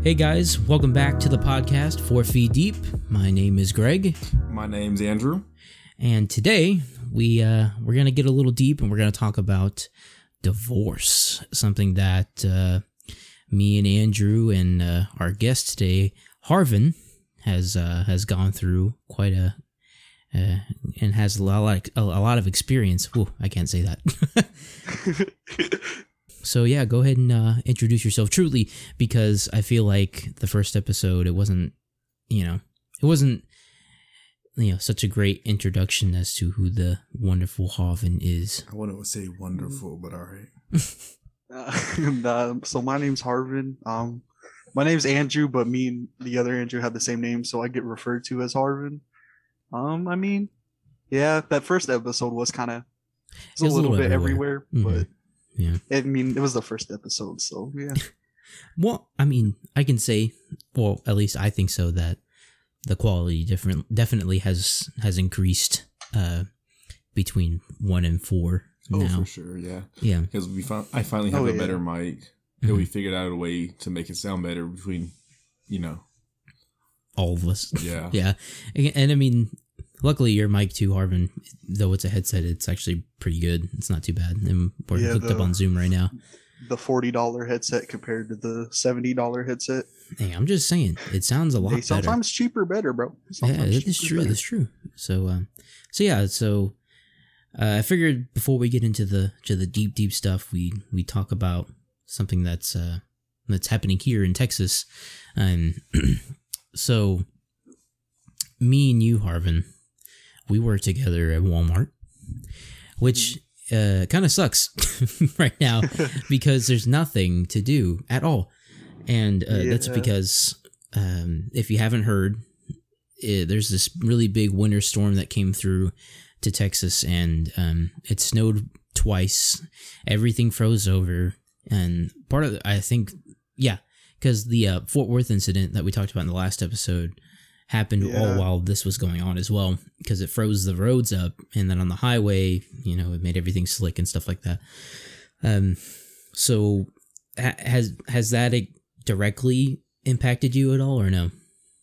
Hey guys, welcome back to the podcast 4 Feet Deep. My name is Greg. My name's Andrew. And today we're going to get a little deep and we're going to talk about divorce. Something that me and Andrew and our guest today, Harvin, has gone through quite and has a lot of experience. Whoa, I can't say that. So yeah, go ahead and introduce yourself truly, because I feel like the first episode, it wasn't such a great introduction as to who the wonderful Harvin is. I wouldn't say wonderful, but all right. So my name's Harvin. My name's Andrew, but me and the other Andrew have the same name, so I get referred to as Harvin. That first episode was kind of a little bit everywhere, but yeah, it was the first episode, so yeah. Well, I can say, well, at least I think so, that the quality definitely has increased between 1 and 4 now. Oh, for sure, yeah. Yeah. Because I finally have a better mic, and we figured out a way to make it sound better between, all of us. Yeah. Yeah. And luckily your mic too, Harvin, though it's a headset, it's actually pretty good. It's not too bad. And we're hooked up on Zoom right now. The $40 headset compared to the $70 headset. Hey, I'm just saying, it sounds a lot better. Sometimes cheaper better, bro. Yeah, it's true. That's true. So I figured before we get into the deep stuff, we talk about something that's happening here in Texas. So me and you, Harvin, we work together at Walmart, which kind of sucks right now because there's nothing to do at all. And that's because, if you haven't heard, there's this really big winter storm that came through to Texas, and it snowed twice. Everything froze over. And part of it, I think, because the Fort Worth incident that we talked about in the last episode happened all while this was going on as well, because it froze the roads up, and then on the highway, it made everything slick and stuff like that. So has that directly impacted you at all, or no?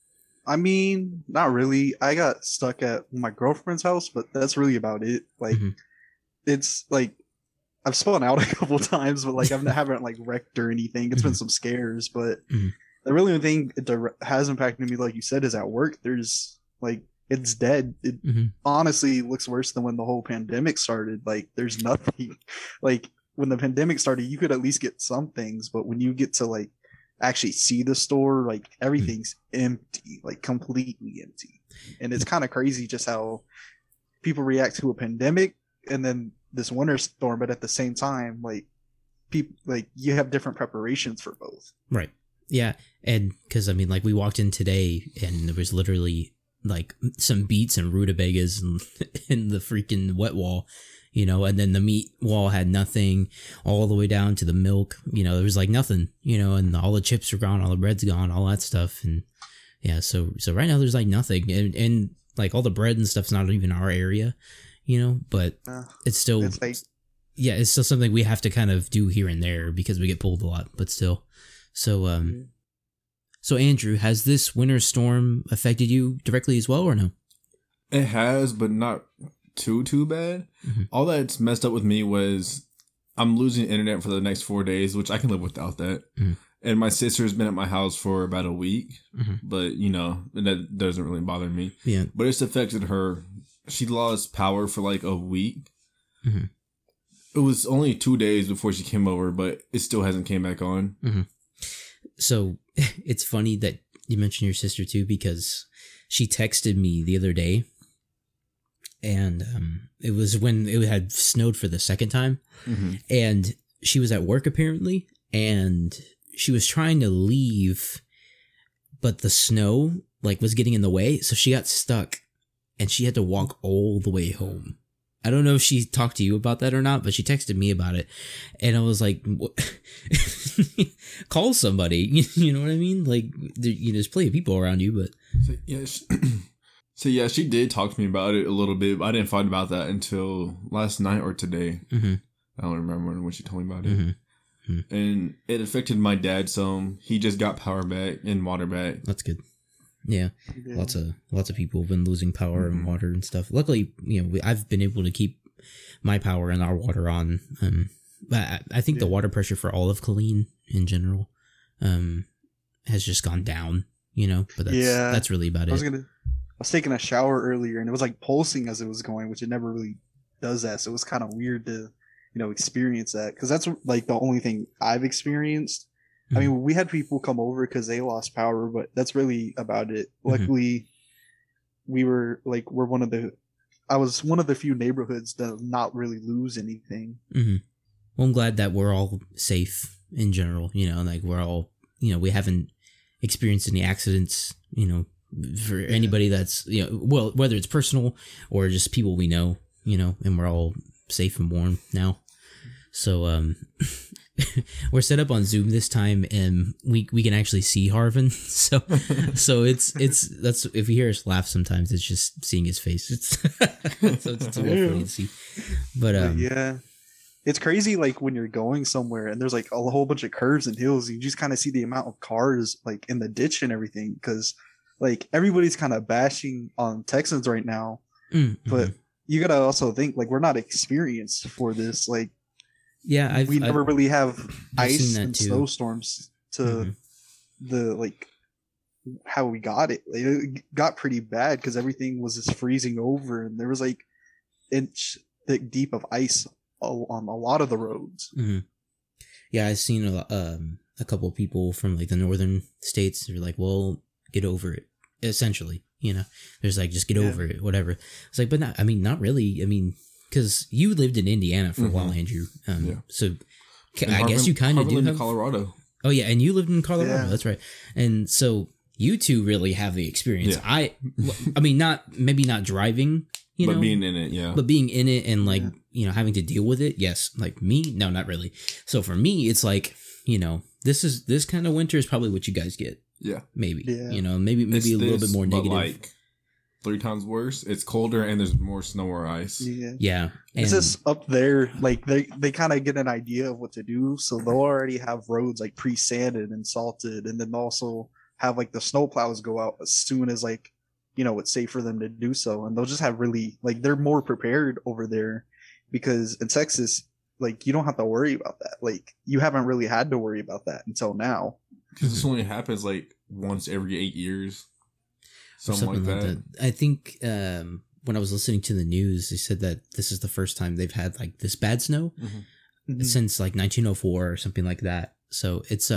Not really. I got stuck at my girlfriend's house, but that's really about it. It's like I've spun out a couple times, but I haven't wrecked or anything. It's been some scares, but the really thing it has impacted me, like you said, is at work. There's it's dead. It honestly looks worse than when the whole pandemic started. There's nothing. When the pandemic started, you could at least get some things, but when you get to actually see the store, everything's empty, completely empty. And it's kind of crazy just how people react to a pandemic and then this winter storm, but at the same time, people you have different preparations for both. Right. Yeah. And because we walked in today and there was literally some beets and rutabagas in the freaking wet wall, and then the meat wall had nothing, all the way down to the milk, there was nothing, and all the chips are gone, all the bread's gone, all that stuff. And yeah, so right now there's nothing, and all the bread and stuff's not even our area, but it's still, it's still something we have to kind of do here and there because we get pulled a lot, but still. So, so Andrew, has this winter storm affected you directly as well, or no? It has, but not too bad. All that's messed up with me was I'm losing internet for the next 4 days, which I can live without that. And my sister's been at my house for about a week, but that doesn't really bother me. Yeah. But it's affected her. She lost power for a week. It was only 2 days before she came over, but it still hasn't came back on. So it's funny that you mentioned your sister too, because she texted me the other day, and it was when it had snowed for the second time, and she was at work apparently, and she was trying to leave, but the snow was getting in the way, so she got stuck, and she had to walk all the way home. I don't know if she talked to you about that or not, but she texted me about it, and I was like, call somebody, you know what I mean? There's plenty of people around you, but... So yeah, she did talk to me about it a little bit, but I didn't find about that until last night or today. I don't remember when she told me about it. and it affected my dad some. He just got power back and water back. That's good. Yeah. Lots of people have been losing power and water and stuff. Luckily, I've been able to keep my power and our water on. But I think the water pressure for all of Killeen in general has just gone down. But that's really about it. I was taking a shower earlier and it was like pulsing as it was going, which it never really does that. So it was kind of weird to experience that, because that's like the only thing I've experienced. I mean, we had people come over because they lost power, but that's really about it. Luckily, I was one of the few neighborhoods that not really lose anything. Well, I'm glad that we're all safe in general, like we're all, we haven't experienced any accidents, for anybody that's, well, whether it's personal or just people we know, and we're all safe and warm now. So, we're set up on Zoom this time, and we can actually see Harvin. So it's that's, if you hear us laugh sometimes, it's just seeing his face. It's so it's a little funny to see. But yeah, it's crazy. Like when you're going somewhere and there's like a whole bunch of curves and hills, you just kind of see the amount of cars like in the ditch and everything, because like everybody's kind of bashing on Texans right now, but you gotta also think like we're not experienced for this. Like, yeah, we never really have ice and snowstorms to the like how we got it. Like, it got pretty bad because everything was just freezing over, and there was like inch thick deep of ice on a lot of the roads. Yeah, I've seen a couple of people from like the northern states. They're like, "Well, get over it." Essentially, there's like, just get over it, whatever. It's like, but not really. I mean, because you lived in Indiana for a while, Andrew. So I guess you kind of do have Colorado. Oh yeah, and you lived in Colorado. Yeah. That's right. And so you two really have the experience. Yeah. I mean, maybe not driving, but being in it, yeah. But being in it and like having to deal with it, yes. Like me, no, not really. So for me, it's like this kind of winter is probably what you guys get. Yeah, maybe. Yeah. Maybe a little bit more negative. Like 3 times worse. It's colder and there's more snow or ice. Yeah. It's just up there. Like they kind of get an idea of what to do, so they'll already have roads like pre-sanded and salted, and then also have like the snow plows go out as soon as like it's safe for them to do so, and they'll just have really like they're more prepared over there, because in Texas like you don't have to worry about that. Like you haven't really had to worry about that until now. Because this only happens like once every 8 years. Something like that. I think when I was listening to the news, they said that this is the first time they've had like this bad snow since like 1904 or something like that. So it's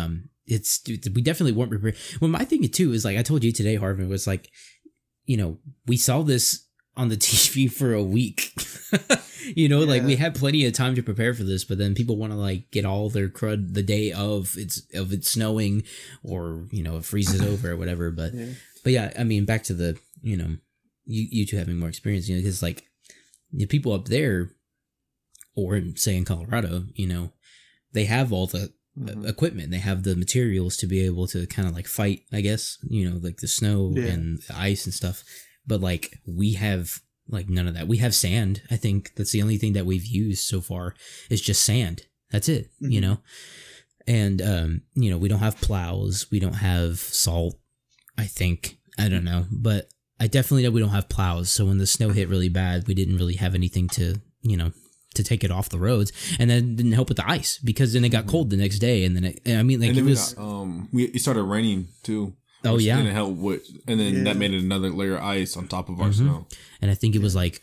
we definitely weren't prepared. Well, my thing too is like I told you today, Harvin, was like, we saw this on the TV for a week. Like we had plenty of time to prepare for this, but then people want to like get all their crud the day of it's snowing, or it freezes over or whatever. But yeah, I mean, back to the you two having more experience, because like the people up there, or say in Colorado, they have all the equipment, they have the materials to be able to kind of like fight, I guess, like the snow and the ice and stuff. But like we have like none of that. We have sand. I think that's the only thing that we've used so far is just sand. That's it, and we don't have plows. We don't have salt. I think, I don't know, but I definitely know we don't have plows. So when the snow hit really bad, we didn't really have anything to take it off the roads, and then didn't help with the ice, because then it got cold the next day, and then it started raining too. Oh yeah, didn't help with, and then that made another layer of ice on top of our snow. And I think it was like,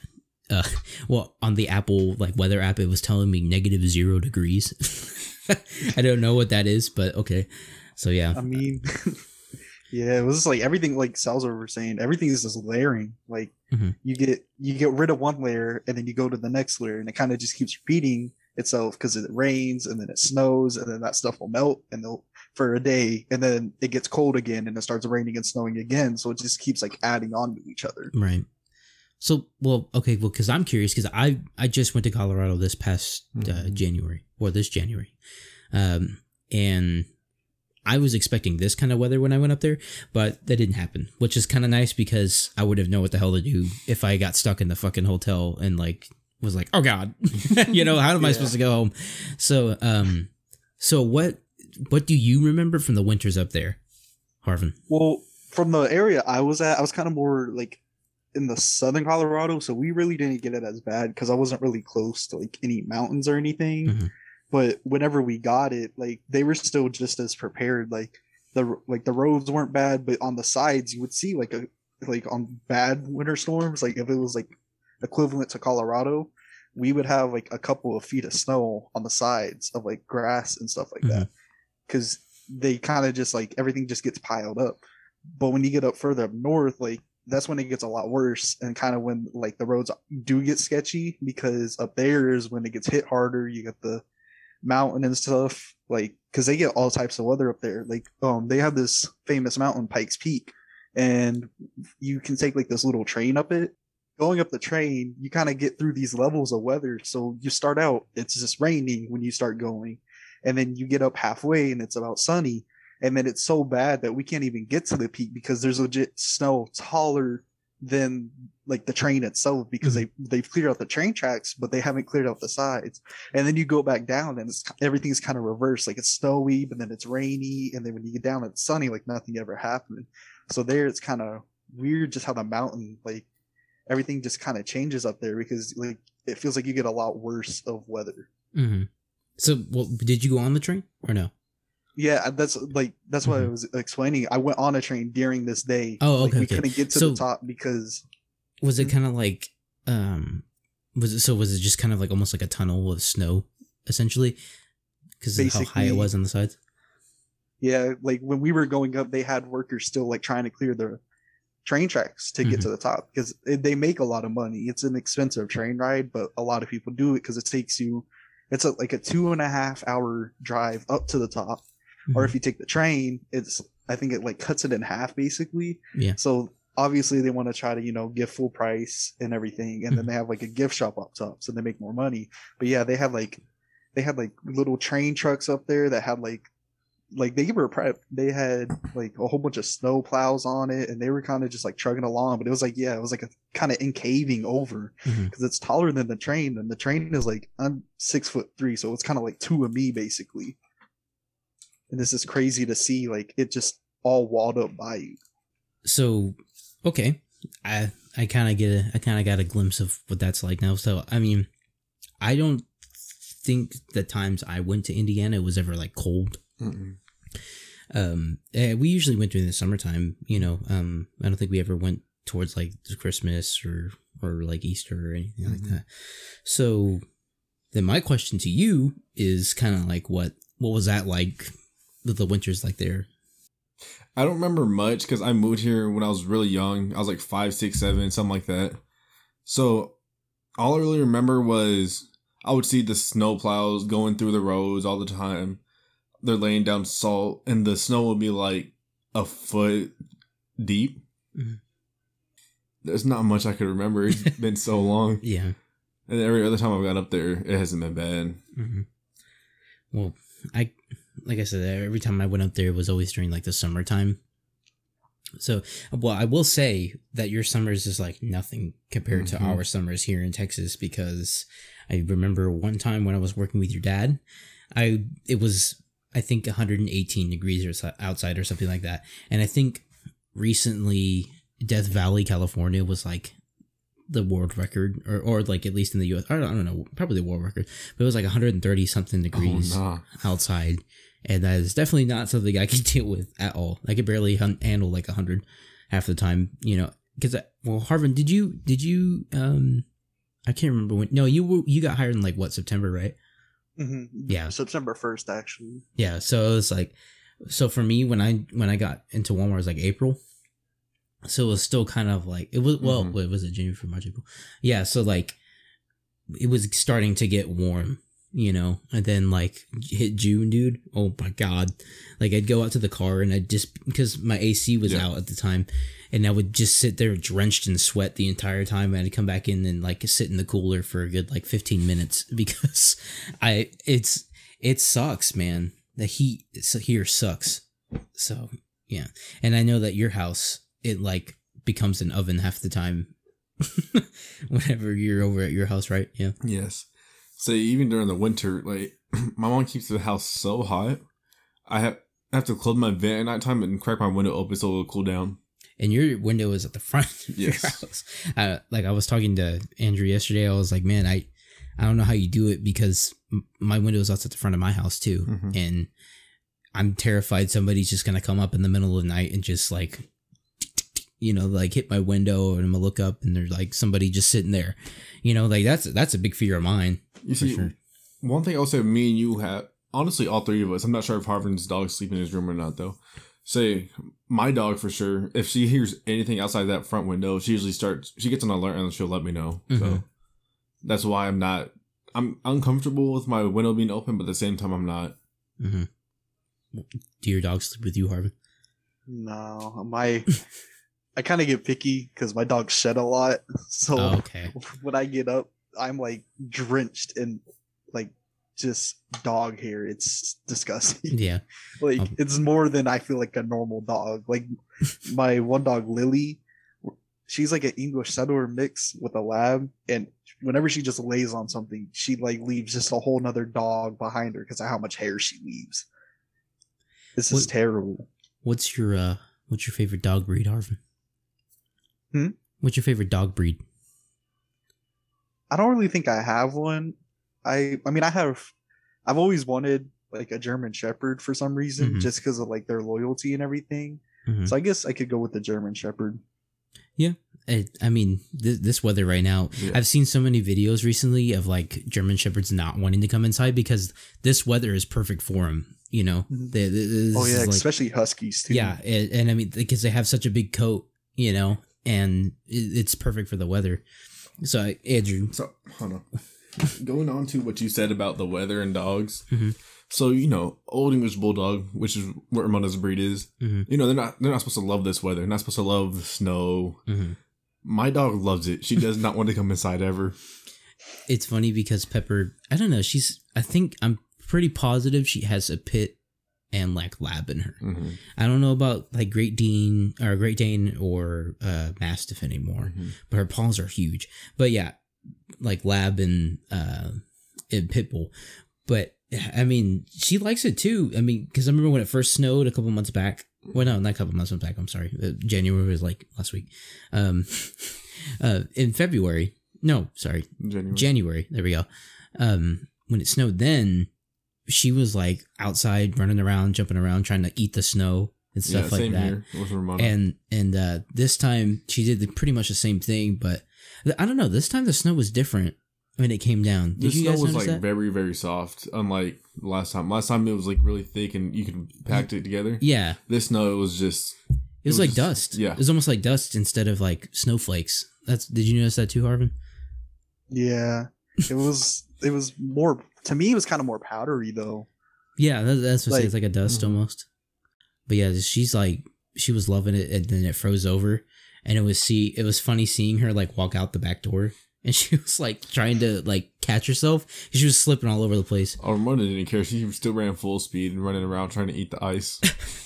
on the Apple like weather app, it was telling me -0 degrees. I don't know what that is, but okay. So yeah, I mean, yeah, it was just like everything, like Salzer was saying, everything is just layering. Like you get rid of one layer, and then you go to the next layer, and it kind of just keeps repeating itself, because it rains, and then it snows, and then that stuff will melt and for a day, and then it gets cold again, and it starts raining and snowing again. So it just keeps like adding on to each other. Right. So, because I'm curious, because I just went to Colorado this past January, or this January, and I was expecting this kind of weather when I went up there, but that didn't happen, which is kind of nice, because I would have known what the hell to do if I got stuck in the fucking hotel and like was like, oh god, how am I supposed to go home? So So what do you remember from the winters up there, Harvin? Well, from the area I was at, I was kind of more like in the southern Colorado, so we really didn't get it as bad because I wasn't really close to like any mountains or anything. Mm-hmm. But whenever we got it, like they were still just as prepared. Like the roads weren't bad, but on the sides you would see like on bad winter storms, like if it was like equivalent to Colorado, we would have like a couple of feet of snow on the sides of like grass and stuff like Mm-hmm. that, because they kind of just like everything just gets piled up. But when you get up further up north, like that's when it gets a lot worse, and kind of when like the roads do get sketchy, because up there is when it gets hit harder. You get the mountain and stuff, like because they get all types of weather up there. Like they have this famous mountain, Pikes Peak, and you can take like this little train up it. Going up the train, you kind of get through these levels of weather. So you start out, it's just raining when you start going, and then you get up halfway and it's about sunny, and then it's so bad that we can't even get to the peak because there's legit snow taller than like the train itself, because they've cleared out the train tracks, but they haven't cleared out the sides. And then you go back down and everything's kind of reversed. Like it's snowy, but then it's rainy, and then when you get down, it's sunny, like nothing ever happened. So there, it's kind of weird just how the mountain, like everything just kind of changes up there, because like it feels like you get a lot worse of weather. Mm-hmm. So, well, did you go on the train or no? Yeah, that's what I was explaining. I went on a train during this day. Oh, okay. We couldn't get to the top because. Was it kind of like, was it just kind of like almost like a tunnel of snow, essentially? Because of how high it was on the sides? Yeah, like when we were going up, they had workers still like trying to clear the train tracks to get to the top, because they make a lot of money. It's an expensive train ride, but a lot of people do it because it takes you, it's like a 2.5 hour drive up to the top. Or if you take the train, I think it like cuts it in half basically. Yeah. So obviously they want to try to, give full price and everything. And then they have like a gift shop up top, so they make more money. But yeah, they had like little train trucks up there that had like they were prepped. They had like a whole bunch of snow plows on it, and they were kind of just like trucking along. But it was like, it was like a kind of encaving over, because it's taller than the train, and the train is like, I'm 6'3", so it's kind of like two of me basically. And this is crazy to see, like it just all walled up by you. So, okay, I kind of got a glimpse of what that's like now. So, I mean, I don't think the times I went to Indiana it was ever like cold. We usually went during the summertime. I don't think we ever went towards like Christmas or like Easter or anything like that. So, then my question to you is kind of like, what was that like? The winters like there? I don't remember much because I moved here when I was really young. I was like 5, 6, 7, something like that. So all I really remember was I would see the snow plows going through the roads all the time. They're laying down salt, and the snow would be like a foot deep. There's not much I could remember. It's been so long. Yeah. And every other time I've got up there, it hasn't been bad. Well, like I said, every time I went up there, it was always during like the summertime. So, well, I will say that your summers is like nothing compared to our summers here in Texas, because I remember one time when I was working with your dad, it was, I think 118 degrees or outside or something like that. And I think recently Death Valley, California was like the world record, or like at least in the US, I don't know, probably the world record, but it was like 130 something degrees outside. And that is definitely not something I can deal with at all. I could barely handle like 100 half the time, because Harvin, did you I can't remember when. No, you got hired in like what, September, right? Yeah, September 1st actually. Yeah, so it was like, so for me when I got into Walmart, it was like April. So it was still kind of like, it was, well, wait, was it January, February, March, April? Yeah, so like it was starting to get warm, and then like hit June, dude. Oh my God. Like I'd go out to the car and I'd just, because my AC was out at the time, and I would just sit there drenched in sweat the entire time. And I'd come back in and like sit in the cooler for a good like 15 minutes because it sucks, man. The heat here sucks. So yeah. And I know that your house, it like becomes an oven half the time whenever you're over at your house, right? Yeah. Yes. So even during the winter, like my mom keeps the house so hot. I have to close my vent at nighttime and crack my window open so it'll cool down. And your window is at the front of your house. Like I was talking to Andrew yesterday. I was like, man, I don't know how you do it because my window is out at the front of my house too. Mm-hmm. And I'm terrified somebody's just going to come up in the middle of the night and just like, like hit my window and I'm going to look up and there's like somebody just sitting there. Like that's a big fear of mine. You see, sure. One thing I'll say me and you have, honestly, all three of us, I'm not sure if Harvin's dog sleep in his room or not though. Say, my dog for sure, if she hears anything outside that front window, she usually she gets an alert and she'll let me know. Mm-hmm. So that's why I'm uncomfortable with my window being open, but at the same time, I'm not. Mm-hmm. Do your dogs sleep with you, Harvin? No, I kind of get picky because my dogs shed a lot. So when I get up, I'm like drenched in like just dog hair. It's disgusting. Yeah. Like it's more than I feel like a normal dog. Like my one dog, Lily, she's like an English setter mix with a lab. And whenever she just lays on something, she like leaves just a whole nother dog behind her because of how much hair she leaves. This is terrible. What's your favorite dog breed, Harvin? What's your favorite dog breed? I don't really think I have one. I've always wanted like a German Shepherd for some reason, mm-hmm. just because of like their loyalty and everything. Mm-hmm. So I guess I could go with the German Shepherd. Yeah. I mean, this weather right now, I've seen so many videos recently of like German Shepherds not wanting to come inside because this weather is perfect for them. Mm-hmm. Especially Huskies too. Yeah. And I mean, because they have such a big coat, and it's perfect for the weather. So, Andrew. So, hold on. Going on to what you said about the weather and dogs. Mm-hmm. So, Old English Bulldog, which is what Ramona's breed is, mm-hmm. they're not supposed to love this weather. They're not supposed to love the snow. Mm-hmm. My dog loves it. She does not want to come inside ever. It's funny because Pepper, I don't know, I'm pretty positive she has a pit and like lab in her. Mm-hmm. I don't know about like Great Dane or Mastiff anymore, mm-hmm. but her paws are huge. But yeah, like lab and Pitbull. But I mean, she likes it too. I mean, because I remember when it first snowed a couple months back. Well, no, not a couple months back. I'm sorry. January was like last week. In February. No, sorry. January. There we go. When it snowed then, she was like outside running around, jumping around, trying to eat the snow and stuff like that. Here with Ramona. And this time she did pretty much the same thing, but I don't know. This time the snow was different when it came down. Did you guys notice like that? Very, very soft, unlike last time. Last time it was like really thick and you could pack it together. Yeah. This snow, it was just... It was like dust. Yeah. It was almost like dust instead of like snowflakes. Did you notice that too, Harvin? Yeah. It was more... To me, it was kind of more powdery though. Yeah, that's what it's like a dust mm-hmm. almost. But yeah, she was loving it, and then it froze over, and it was funny seeing her like walk out the back door, and she was like trying to like catch herself. She was slipping all over the place. Oh, Ramona didn't care. She still ran full speed and running around trying to eat the ice.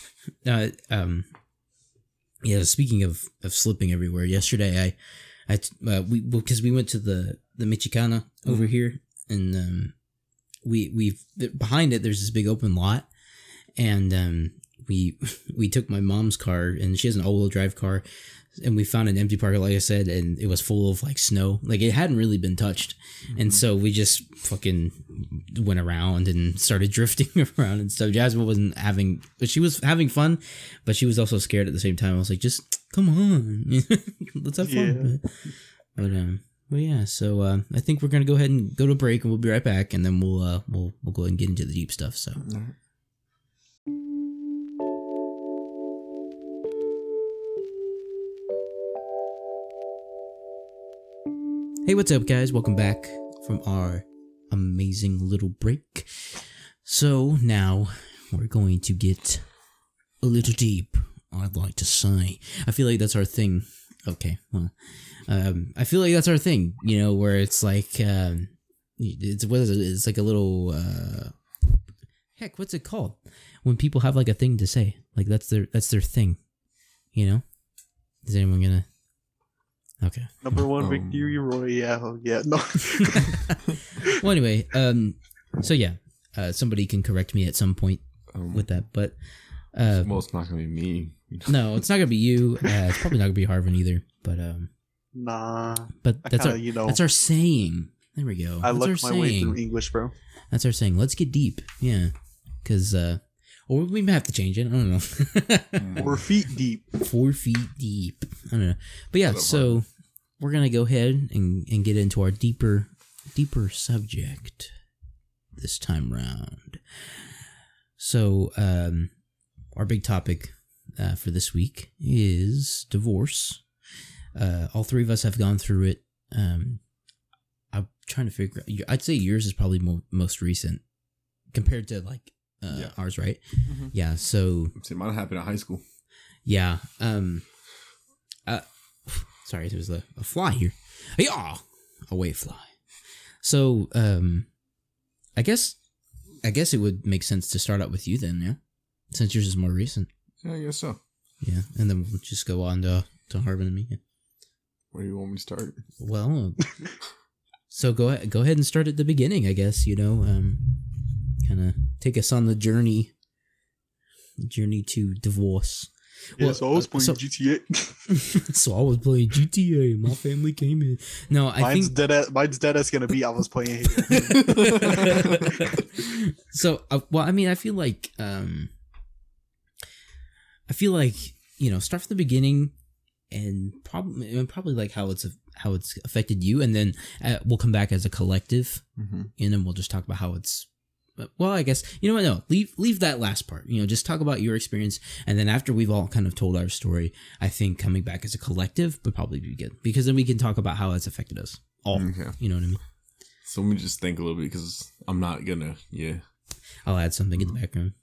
Yeah. Speaking of slipping everywhere, yesterday because we went to the Michicana over here, and we behind it there's this big open lot, and we took my mom's car, and she has an all-wheel drive car, and we found an empty park, like I said, and it was full of like snow, like it hadn't really been touched. Mm-hmm. And so we just fucking went around and started drifting around and stuff. Jasmine she was having fun, but she was also scared at the same time. I was like, just come on, let's have fun. But yeah, so I think we're gonna go ahead and go to break, and we'll be right back, and then we'll go ahead and get into the deep stuff. So. Hey, what's up, guys? Welcome back from our amazing little break. So now we're going to get a little deep, I'd like to say. I feel like that's our thing. Okay, well, I feel like that's our thing, where it's like, what is it? It's like a little, heck, what's it called? When people have like a thing to say, like that's their thing, Is anyone gonna? Okay. Number one victory royale. Yeah, no. Well, anyway, so yeah, Somebody can correct me at some point with that, but well, it's not gonna be me. no, it's not gonna be you. It's probably not gonna be Harvin either. But nah. But that's our kinda, that's our saying. There we go. I that's look my way through English, bro. That's our saying. Let's get deep. Yeah, because or we may have to change it. I don't know. 4 feet deep. 4 feet deep. I don't know. But yeah, so we're gonna go ahead and get into our deeper subject this time round. So our big topic for this week is divorce. All three of us have gone through it. I'm trying to figure out. I'd say yours is probably most recent compared to like ours, right? Mm-hmm. Yeah. So it might have happened in high school. Yeah. Sorry, there's a fly here. Yeah, a white fly. So I guess it would make sense to start out with you then, yeah, since yours is more recent. Yeah, I guess so. Yeah, and then we'll just go on to Harvin and me. Where do you want me to start? Well, so go ahead and start at the beginning, I guess. Kind of take us on the journey to divorce. Yeah, well, so I was playing GTA. So I was playing GTA. My family came in. No, mine's dead as gonna be. I was playing. So, well, I mean, I feel like start from the beginning, and probably like how it's affected you, and then we'll come back as a collective, and then we'll just talk about how it's. Well, I guess you know what? No, leave that last part. Just talk about your experience, and then after we've all kind of told our story, I think coming back as a collective would probably be good, because then we can talk about how it's affected us all. Okay. You know what I mean? So let me just think a little bit, because I'm not gonna. Yeah, I'll add something in the background.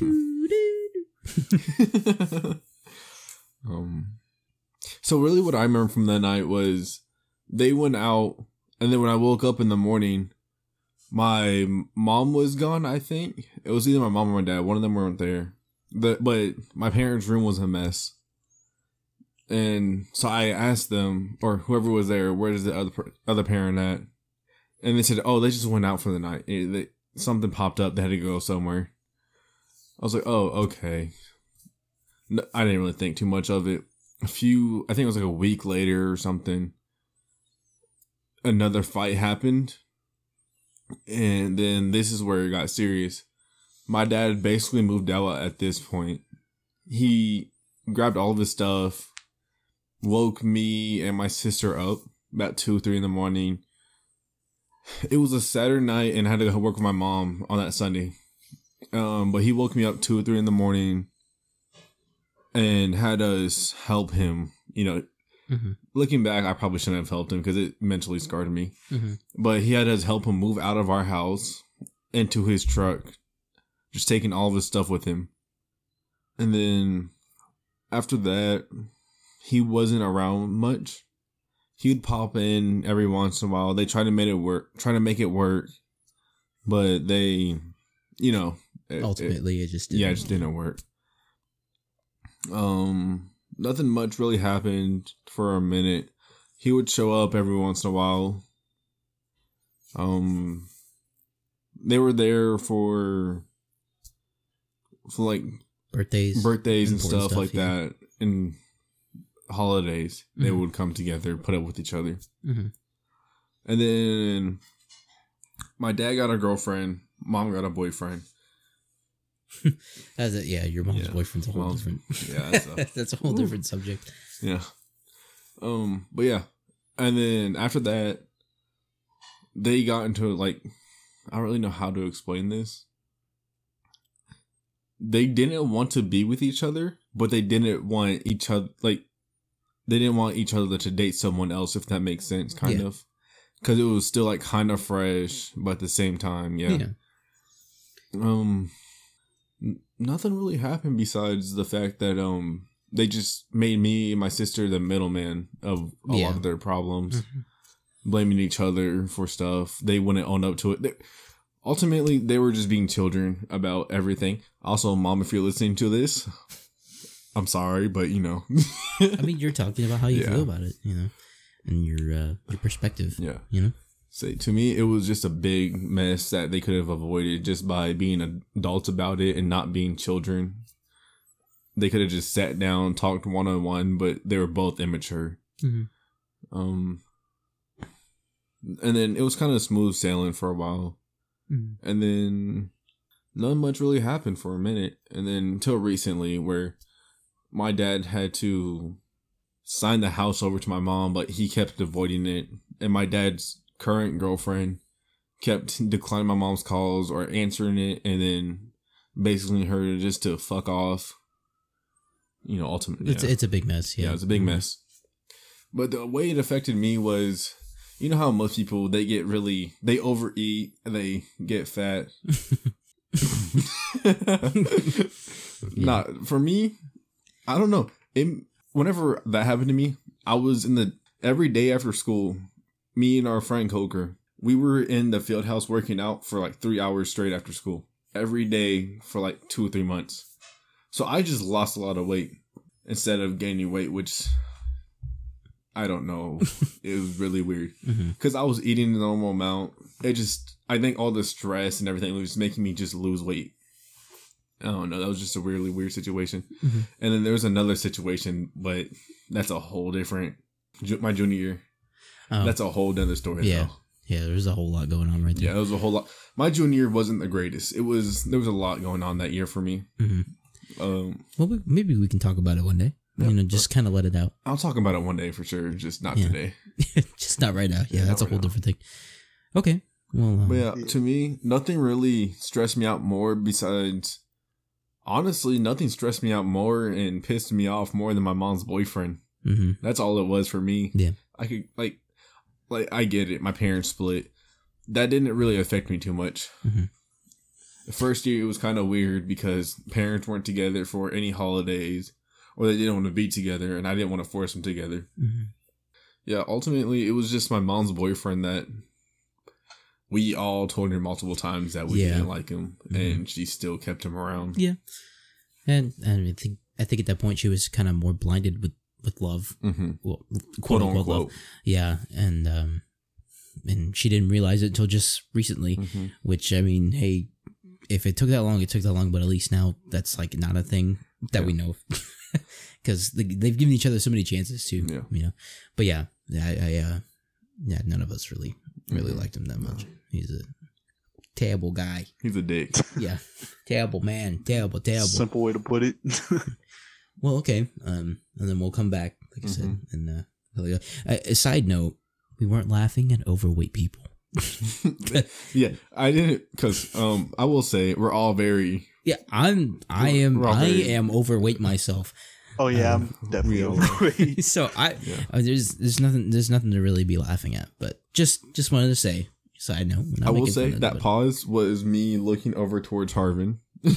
So really, what I remember from that night was they went out, and then when I woke up in the morning. My mom was gone, I think. It was either my mom or my dad. One of them weren't there. But my parents' room was a mess. And so I asked them, or whoever was there, where's the other parent at? And they said, oh, they just went out for the night. Something popped up. They had to go somewhere. I was like, oh, okay. No, I didn't really think too much of it. I think it was like a week later or something. Another fight happened. And then this is where it got serious. My dad basically moved out at this point. He grabbed all of his stuff, woke me and my sister up about 2-3 in the morning. It was a Saturday night, and I had to go work with my mom on that Sunday. But he woke me up 2 or 3 in the morning and had us help him. Looking back, I probably shouldn't have helped him because it mentally scarred me. But he had us help him move out of our house into his truck, just taking all of his stuff with him. And then after that, he wasn't around much. He'd pop in every once in a while. They tried to make it work, but they, ultimately it just didn't. Yeah, it just didn't work. Nothing much really happened for a minute. He would show up every once in a while. They were there for like birthdays and stuff like that, and holidays. They would come together, put up with each other. And then my dad got a girlfriend. Mom got a boyfriend. That's it. Yeah, your mom's boyfriend's a whole different. Yeah, that's a whole different subject. Yeah. But yeah, and then after that, they got into like, I don't really know how to explain this. They didn't want to be with each other, but they didn't want each other they didn't want each other to date someone else, if that makes sense, kind of, because it was still like kind of fresh, but at the same time, nothing really happened besides the fact that they just made me and my sister the middleman of a lot of their problems, blaming each other for stuff. They wouldn't own up to it. Ultimately, they were just being children about everything. Also, Mom, if you're listening to this, I'm sorry, but I mean, you're talking about how you feel about it, and your perspective. Yeah. Say to me, it was just a big mess that they could have avoided just by being adults about it and not being children. They could have just sat down, talked one-on-one, but they were both immature. And then it was kind of smooth sailing for a while. And then not much really happened for a minute. And then until recently, where my dad had to sign the house over to my mom, but he kept avoiding it. And my dad's current girlfriend kept declining my mom's calls or answering it, and then basically her just to fuck off. You know, ultimately, it's a big mess. Yeah, it's a big mess. But the way it affected me was, you know how most people, they overeat and they get fat. Not for me. I don't know. Whenever that happened to me, I was every day after school, me and our friend Coker, we were in the field house working out for like 3 hours straight after school. Every day for like 2 or 3 months. So I just lost a lot of weight instead of gaining weight, which I don't know. It was really weird because I was eating the normal amount. I think all the stress and everything was making me just lose weight. I don't know. That was just a really weird situation. And then there was another situation, but that's a whole different, my junior year. Oh. That's a whole other story. Yeah. Though. Yeah. There's a whole lot going on right there. Yeah. There was a whole lot. My junior year wasn't the greatest. There was a lot going on that year for me. Well, maybe we can talk about it one day. Yeah, just kind of let it out. I'll talk about it one day for sure. Just not today. Just not right now. Yeah, that's a whole different thing. Okay. Well, but yeah, to me, nothing really stressed me out more besides, honestly, nothing stressed me out more and pissed me off more than my mom's boyfriend. That's all it was for me. Yeah. I could, like, I get it. My parents split. That didn't really affect me too much. The first year, it was kind of weird because parents weren't together for any holidays, or they didn't want to be together, and I didn't want to force them together. Yeah, ultimately, it was just my mom's boyfriend that we all told her multiple times that we didn't like him, and she still kept him around. Yeah, and I think at that point she was kind of more blinded with love, well, quote unquote love. Yeah, and she didn't realize it until just recently. Which, I mean, hey, if it took that long, it took that long. But at least now that's like not a thing that we know. Because they've given each other so many chances too, you know. But yeah, none of us really liked him that much. He's a terrible guy. He's a dick. Yeah, terrible man, terrible. Simple way to put it. Well, okay, and then we'll come back, like I said. And a side note, we weren't laughing at overweight people. Yeah, I didn't, because I will say we're all very. Yeah, I am overweight myself. Oh yeah, I'm definitely overweight. So there's nothing to really be laughing at. But just wanted to say, side note. I will say that pause was me looking over towards Harvin.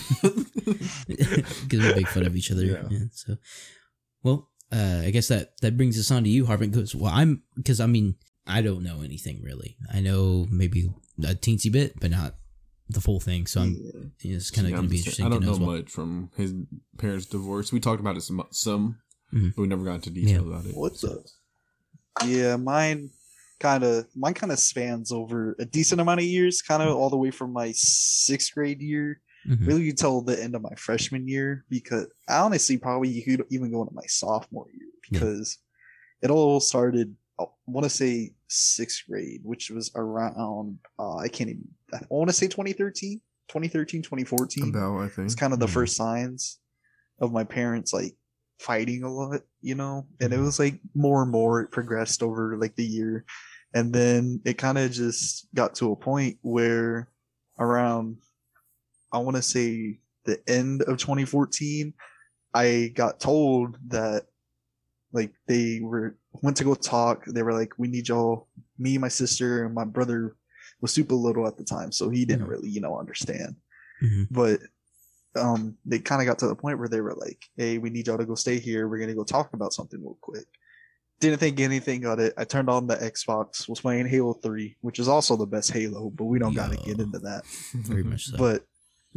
Because we make fun of each other. Yeah. So, well, I guess that brings us on to you, Harvin. Because I don't know anything really. I know maybe a teensy bit, but not the full thing. So it's kind of going to be interesting. I don't know well. much from his parents' divorce. We talked about it some, but we never got into detail about it. What's up? Yeah, mine kind of spans over a decent amount of years, kind of all the way from my 6th grade year, really until the end of my freshman year. Because I honestly probably could even go into my sophomore year, because it all started, I want to say 6th grade, which was around, I want to say 2013, 2014. About, I think. It's kind of the first signs of my parents, like, fighting a lot, you know? And it was, like, more and more it progressed over, like, the year. And then it kind of just got to a point where around, I want to say the end of 2014, I got told that, like, they went to go talk. They were like, we need y'all, me, my sister, and my brother was super little at the time, so he didn't really, understand. But they kind of got to the point where they were like, hey, we need y'all to go stay here. We're going to go talk about something real quick. Didn't think anything of it. I turned on the Xbox, was playing Halo 3, which is also the best Halo, but we don't got to get into that. Very much so. But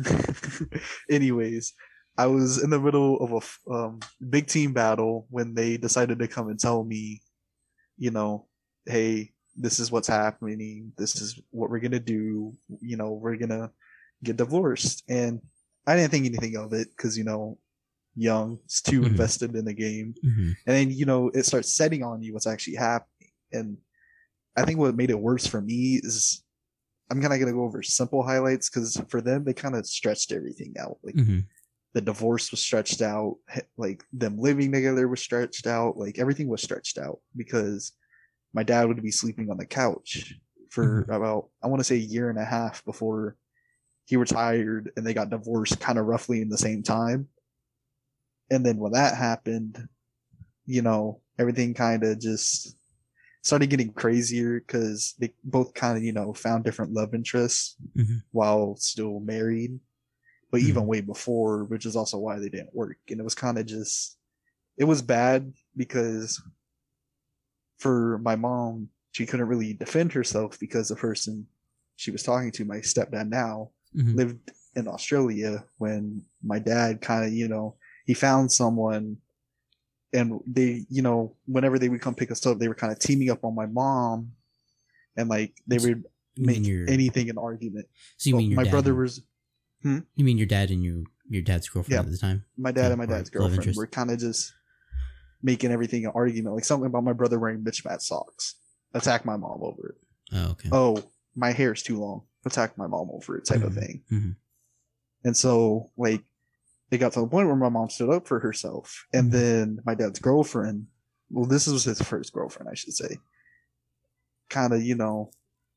anyways, I was in the middle of a big team battle when they decided to come and tell me, hey, this is what's happening. This is what we're gonna do. You know, we're gonna get divorced. And I didn't think anything of it because, you know, young, it's too invested in the game. And then, you know, it starts setting on you what's actually happening. And I think what made it worse for me is I'm kind of going to go over simple highlights because for them, they kind of stretched everything out. Like the divorce was stretched out, like them living together was stretched out, like everything was stretched out because my dad would be sleeping on the couch for about, I want to say a year and a half before he retired, and they got divorced kind of roughly in the same time. And then when that happened, you know, everything kind of just started getting crazier because they both kind of, you know, found different love interests while still married, but even way before, which is also why they didn't work. And it was kind of just, it was bad because for my mom, she couldn't really defend herself because the person she was talking to, my stepdad now, lived in Australia when my dad kind of, you know, he found someone, and they, you know, whenever they would come pick us up, they were kind of teaming up on my mom, and like they would make anything an argument. So you mean your my dad brother was? You mean your dad and your dad's girlfriend at the time? My dad and my dad's girlfriend were kind of just making everything an argument, like something about my brother wearing mismatched socks. Attack my mom over it. Oh, okay. Oh, my hair's too long. Attack my mom over it, type of thing. And so, like, it got to the point where my mom stood up for herself. And then my dad's girlfriend, well, this was his first girlfriend, I should say, kind of, you know,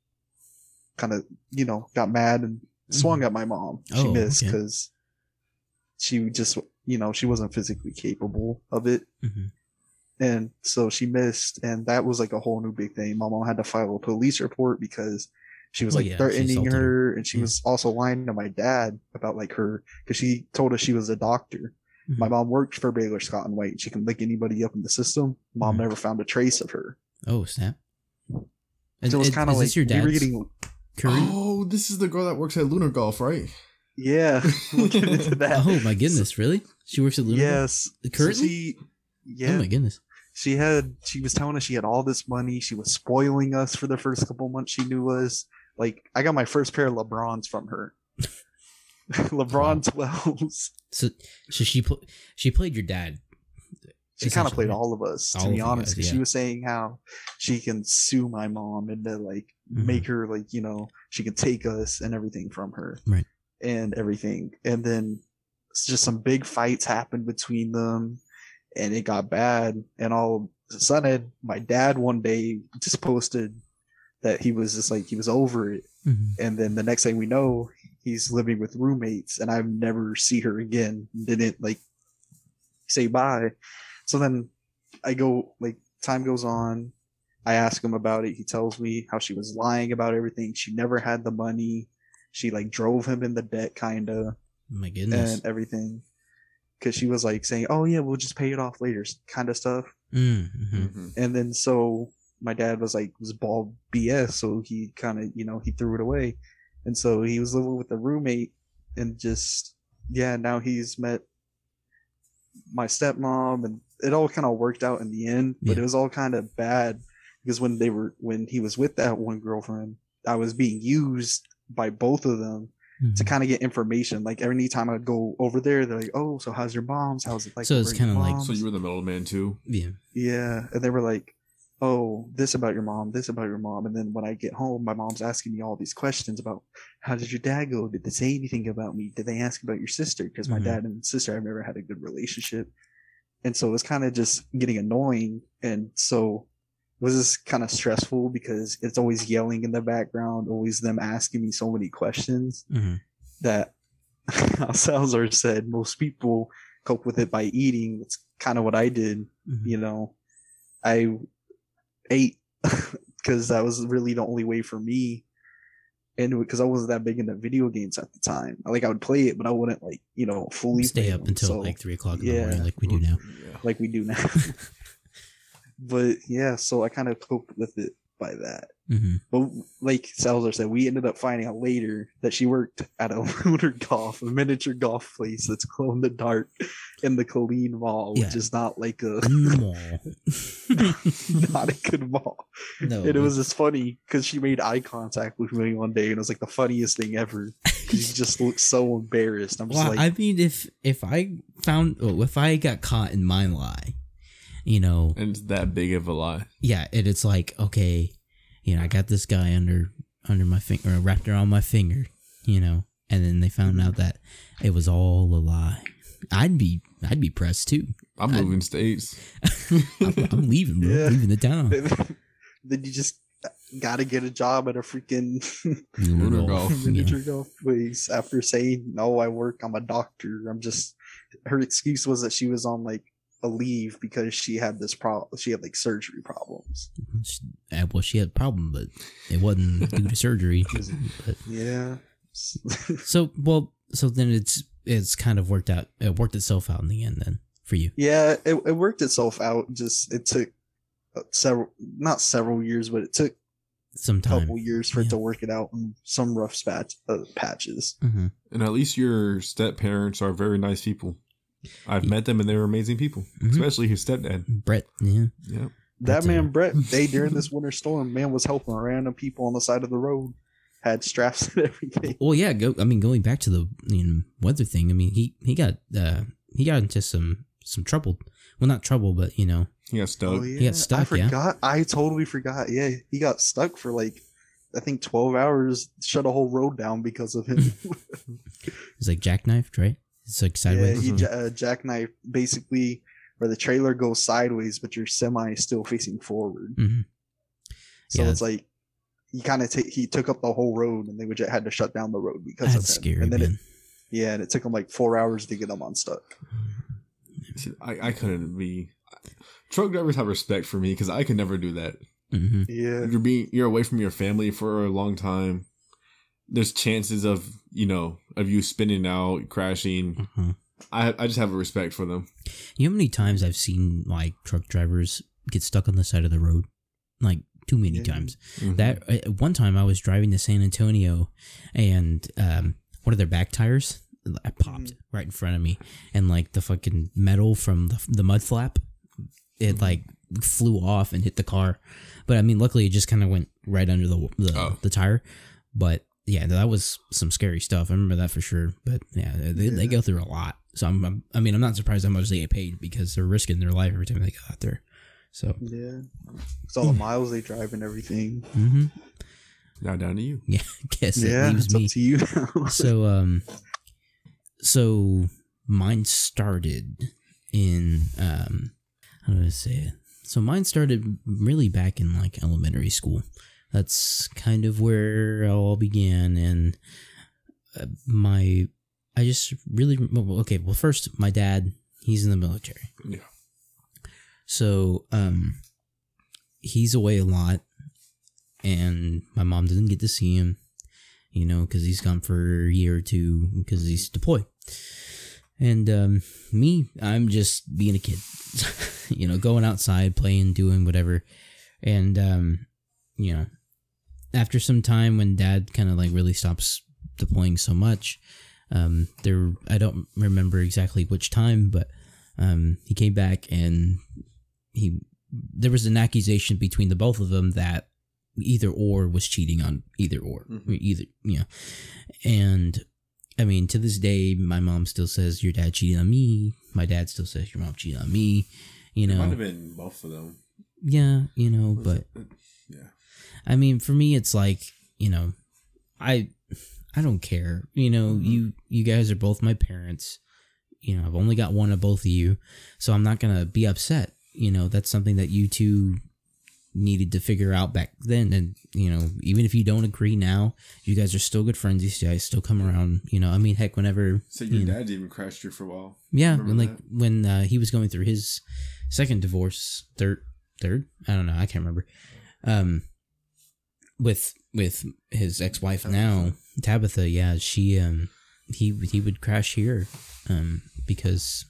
got mad and swung at my mom. She missed because she just, you know, she wasn't physically capable of it. And so she missed, and that was like a whole new big thing. My mom had to file a police report because she was threatening her, and she was also lying to my dad about like her, because she told us she was a doctor. My mom worked for Baylor Scott and White. She can lick anybody up in the system. Mom never found a trace of her. Oh, snap. So it was kind of like your dad's we were getting. Oh, this is the girl that works at Lunar Golf, right? Yeah, we'll get into that. Oh my goodness, really? She works at Lunar Yes. Golf? Currently? Yeah. Oh my goodness. She was telling us she had all this money. She was spoiling us for the first couple months she knew us. Like, I got my first pair of LeBrons from her. LeBron 12s. So she played your dad. She kind of played all of us, to be honest. Guys, She was saying how she can sue my mom and to like make her like, you know, she can take us and everything from her. Right. And everything. And then just some big fights happened between them, and it got bad. And all of a sudden, my dad one day just posted that he was just like, he was over it. And then the next thing we know, he's living with roommates, and I never see her again. Didn't like say bye. So then I go, like, time goes on. I ask him about it. He tells me how she was lying about everything. She never had the money. She like drove him in the debt, kind of. My goodness. And everything. Because she was like saying, oh yeah, we'll just pay it off later, kind of stuff. And then so my dad was like, it was ball BS. So he kind of, you know, he threw it away. And so he was living with a roommate, and just, yeah, now he's met my stepmom, and it all kind of worked out in the end, but it was all kind of bad because when he was with that one girlfriend, I was being used by both of them to kind of get information. Like every time I'd go over there, they're like, oh, so how's your mom's? How's it like? So it's kind of like, so you were the middleman too? Yeah. And they were like, oh, this about your mom, this about your mom. And then when I get home, my mom's asking me all these questions about, how did your dad go? Did they say anything about me? Did they ask about your sister? Because my dad and sister, I've never had a good relationship. And so it was kind of just getting annoying. And so it was just kind of stressful because it's always yelling in the background, always them asking me so many questions that Salazar said most people cope with it by eating. It's kind of what I did. You know, I ate because that was really the only way for me. And because I wasn't that big into video games at the time, like I would play it, but I wouldn't like, you know, fully stay up until like 3 o'clock in the morning, like we do now. But yeah, so I kind of coped with it by that. Mm-hmm. But like Salazar said, we ended up finding out later that she worked at a lunar golf, a miniature golf place that's glow in the dark in the Colleen Mall, which is not like a in the mall. not a good mall. No, and it was just funny because she made eye contact with me one day, and it was like the funniest thing ever. She just looked so embarrassed. I'm just well, like, I mean, if I got caught in my lie, you know, and it's that big of a lie. Yeah, it's like, okay, you know, I got this guy under my finger, wrapped around my finger, you know, and then they found out that it was all a lie. I'd be pressed too. I'm moving states. I'm leaving, bro. Yeah. Leaving the town. then you just gotta get a job at a freaking Lunar golf. miniature golf place after saying, no, I'm a doctor. Her excuse was that she was on like a leave because she had this problem. She had like surgery problems. Well, she had a problem, but it wasn't due to surgery. But, yeah. so then it's kind of worked out. It worked itself out in the end then for you. Yeah, it worked itself out. Just it took not several years, but it took some time, couple years for it to work it out in some rough patches. Mm-hmm. And at least your step parents are very nice people. I've met them and they're amazing people, especially his stepdad, Brett. Yeah, yeah. That man, Brett, during this winter storm, man was helping random people on the side of the road, had straps and everything. Well, yeah. Going back to the weather thing. I mean, he got into some trouble. Well, not trouble, but you know, he got stuck. Oh, yeah. He got stuck. I forgot. I totally forgot. Yeah, he got stuck for like I think 12 hours. Shut a whole road down because of him. It's like jackknifed, right? It's like sideways. Yeah, he jackknife basically, where the trailer goes sideways, but your semi is still facing forward. Mm-hmm. So Yeah. it's like he took up the whole road, and they had to shut down the road because of him. That's scary, and then man. and it took him like 4 hours to get him unstuck. See, I couldn't be. Truck drivers have respect for me because I could never do that. Mm-hmm. Yeah, You're away from your family for a long time. There's chances of you spinning out, crashing. Mm-hmm. I just have a respect for them. You know how many times I've seen like truck drivers get stuck on the side of the road? Like too many times. Mm-hmm. That one time I was driving to San Antonio, and one of their back tires popped right in front of me, and like the fucking metal from the mud flap, it like flew off and hit the car. But I mean, luckily it just kind of went right under the tire. But yeah, that was some scary stuff. I remember that for sure. But yeah, they go through a lot. So I'm not surprised how much they get paid because they're risking their life every time they go out there. So yeah, it's all the miles they drive and everything. Mm-hmm. Now down to you. Yeah, I guess it Yeah, leaves it's me. up to you. So mine started in how do I say it? So mine started really back in like elementary school. That's kind of where it all began, and first my dad, he's in the military. Yeah. So he's away a lot, and my mom doesn't get to see him, because he's gone for a year or two because he's deployed. And me, I'm just being a kid, going outside, playing, doing whatever. And, after some time when dad kind of like really stops deploying so much, I don't remember exactly which time, but he came back and there was an accusation between the both of them that either or was cheating on either or. Mm-hmm. And I mean, to this day, my mom still says your dad cheated on me. My dad still says your mom cheated on me. It might have been both of them. Yeah, but yeah. I mean, for me, it's like, I don't care. Mm-hmm. You guys are both my parents. I've only got one of both of you, so I'm not gonna be upset. That's something that you two needed to figure out back then. And, even if you don't agree now, you guys are still good friends. You guys still come around, I mean, heck, whenever. So your dad even crashed you for a while. Yeah. And like when he was going through his second divorce, third, I don't know. I can't remember. With his ex-wife now, Tabitha. Yeah. She, he would crash here, because,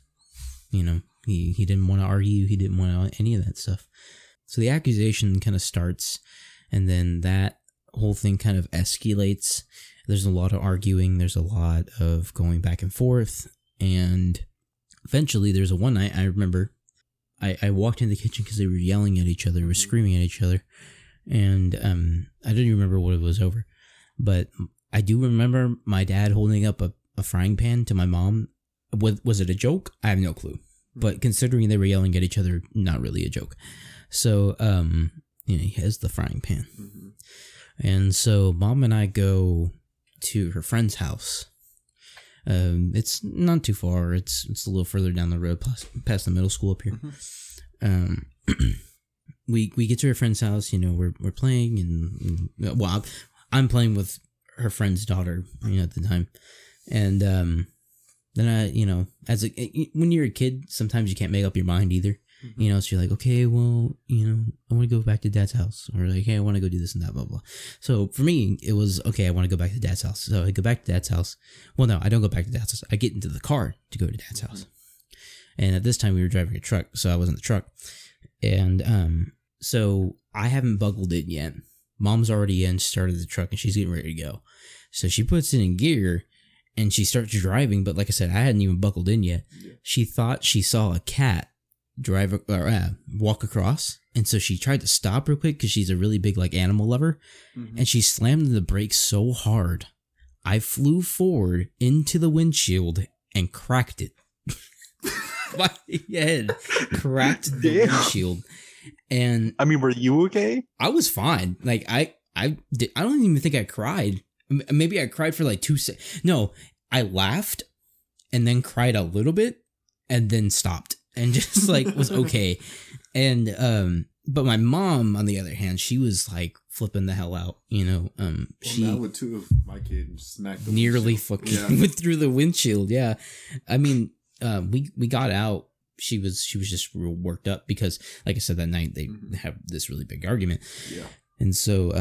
he didn't want to argue. He didn't want any of that stuff. So the accusation kind of starts, and then that whole thing kind of escalates. There's a lot of arguing. There's a lot of going back and forth. And eventually there's a one night I remember I walked in the kitchen because they were yelling at each other, were screaming at each other. And I didn't even remember what it was over. But I do remember my dad holding up a frying pan to my mom. Was it a joke? I have no clue. But considering they were yelling at each other, not really a joke. So, he has the frying pan. Mm-hmm. And so Mom and I go to her friend's house. It's not too far. It's a little further down the road, past the middle school up here. Mm-hmm. We get to her friend's house. We're playing, and well, I'm playing with her friend's daughter, at the time, and then when you're a kid, sometimes you can't make up your mind either. Mm-hmm. So you're like, okay, well, I want to go back to Dad's house, or like, hey, I want to go do this and that, blah, blah. So for me, it was, okay, I want to go back to Dad's house. So I go back to Dad's house. Well, no, I don't go back to Dad's house. I get into the car to go to Dad's house. And at this time, we were driving a truck, so I was in the truck. And so I haven't buckled it yet. Mom's already started the truck, and she's getting ready to go. So she puts it in gear, and she starts driving. But like I said, I hadn't even buckled in yet. Yeah. She thought she saw a cat walk across, and so she tried to stop real quick because she's a really big animal lover. Mm-hmm. And she slammed the brakes so hard, I flew forward into the windshield and cracked it. My head cracked the windshield. And I mean, were you okay? I was fine. I don't even think I cried. Maybe I cried for 2 seconds. No, I laughed and then cried a little bit and then stopped and just was okay. And but my mom, on the other hand, she was flipping the hell out. She now with two of my kids smacked the nearly fucking went through the windshield. Yeah, I mean, we got out. She was just real worked up because, like I said, that night they have this really big argument. Yeah, and so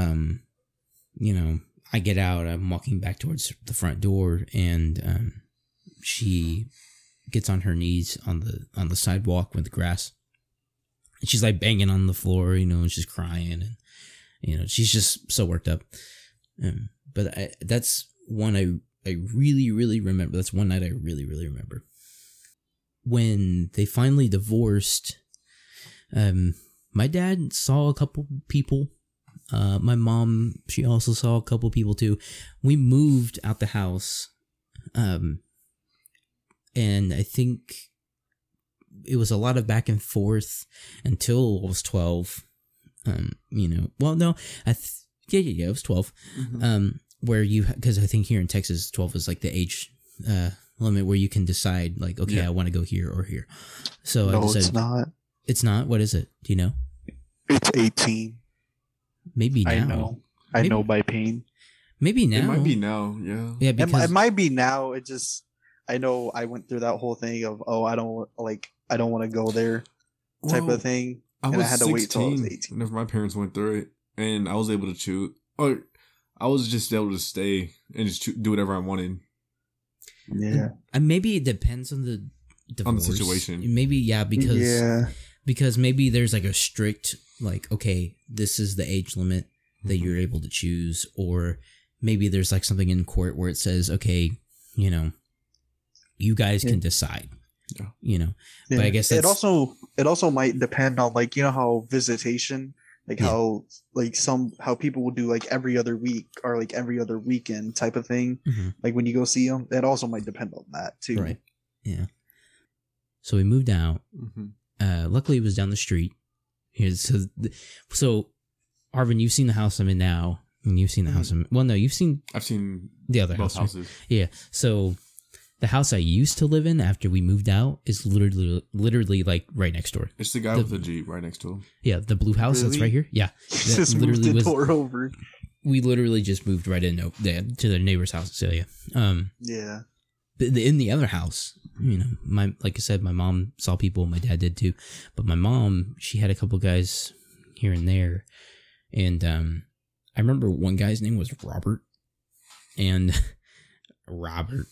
I get out. I'm walking back towards the front door, and she gets on her knees on the sidewalk with the grass, and she's banging on the floor, and she's crying, and she's just so worked up. But that's one I really, really remember. That's one night I really, really remember. When they finally divorced, my dad saw a couple people. My mom, she also saw a couple people too. We moved out the house, and I think it was a lot of back and forth until I was 12. Well, no, it was 12. Mm-hmm. Where because I think here in Texas, 12 is the age limit where you can decide I want to go here or here. So no, I decided, it's not. It's not. What is it? Do you know? It's 18. Maybe now. I know by pain. Maybe now. It might be now. Yeah. Yeah. Because it might be now. It just, I know I went through that whole thing of, I don't want to go there type of thing. I had to wait till I was 18. Whenever my parents went through it, and I was able to choose, or I was just able to stay and just do whatever I wanted. Yeah. And maybe it depends on the divorce. On the situation. Maybe, because maybe there's a strict, okay, this is the age limit that you're able to choose, or maybe there's something in court where it says, okay, you guys can decide. Yeah. But I guess it also might depend on how visitation, how how people will do every other week or every other weekend type of thing. Mm-hmm. When you go see them, that also might depend on that too. Right. Yeah. So we moved out. Mm-hmm. Luckily, it was down the street. So Arvin, you've seen the house I'm in now, and you've seen the house I'm. Well, no, I've seen the other both houses. Right? Yeah. So the house I used to live in after we moved out is literally right next door. It's the guy with the Jeep right next to him. Yeah, the blue house that's right here. Yeah, that just moved the door over. We literally just moved right in to the neighbor's house. So yeah. Yeah. In the other house, like I said, my mom saw people. My dad did too, but my mom, she had a couple guys here and there, and I remember one guy's name was Robert, and Robert.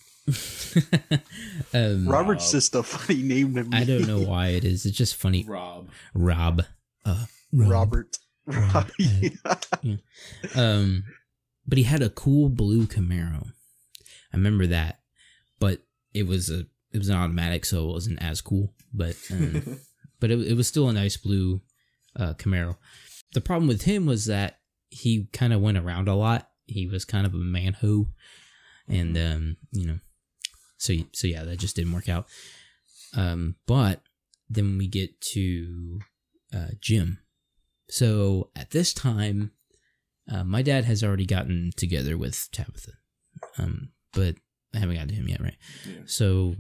Robert's just a funny name to me. I don't know why it is. It's just funny. Rob. Robert. Right. Yeah. But he had a cool blue Camaro. I remember that, but it was an automatic, so it wasn't as cool. But it was still a nice blue Camaro. The problem with him was that he kind of went around a lot. He was kind of a man-ho, and so yeah, that just didn't work out. But then we get to Jim. So at this time, my dad has already gotten together with Tabitha, but I haven't gotten to him yet, right? Yeah. So